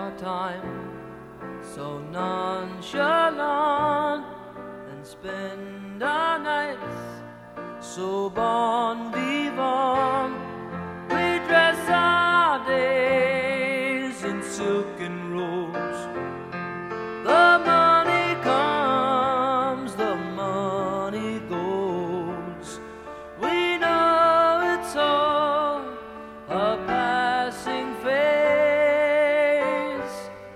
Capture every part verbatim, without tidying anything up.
our time so nonchalant and spend our nights so bon vivant. We dress our days in silken robes. The money comes, the money goes. We know it's all a passing phase.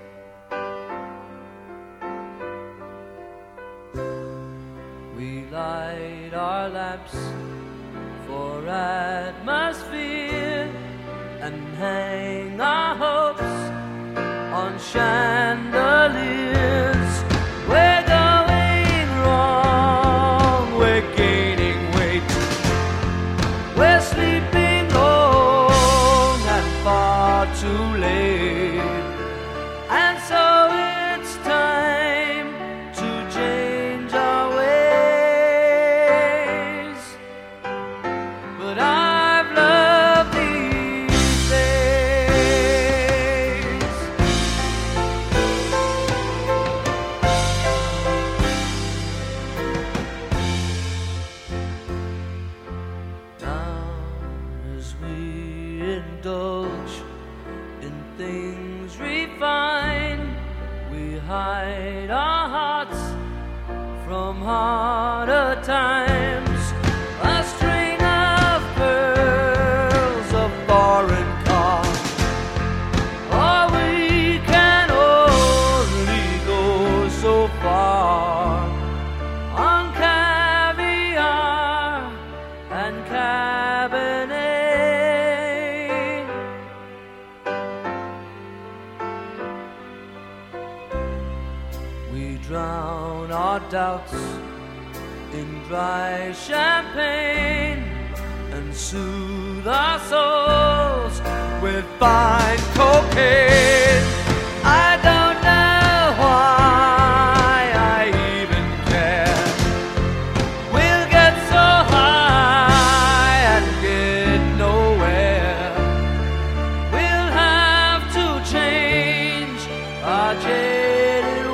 We light our lamps for atmosphere and hang our hopes on chandeliers. We're going wrong, we're gaining weight. We're sleeping long and far too late. And so it's time to change our ways. But I've loved these days. Now as we indulge in things refined, we hide our hearts from harder times. A string of pearls, a foreign car, or we can only go so far on caviar and Cabernet. We drown our doubts in dry champagne and soothe our souls with fine cocaine. I don't know why I even care. We'll get so high and get nowhere. We'll have to change our jaded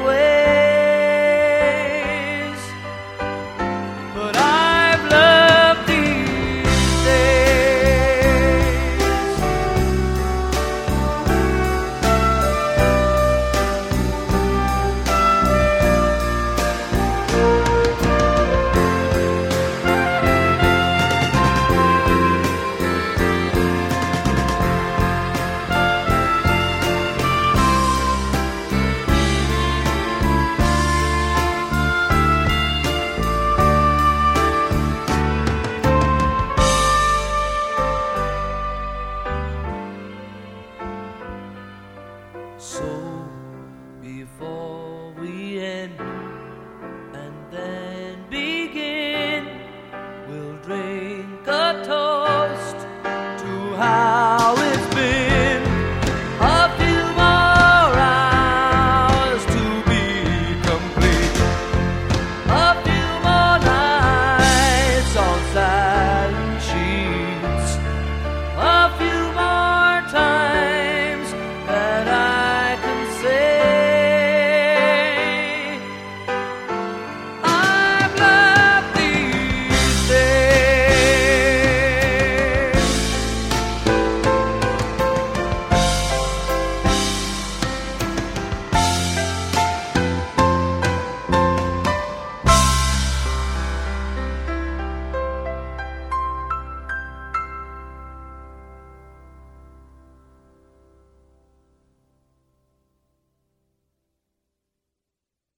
ways. But I've loved these days. So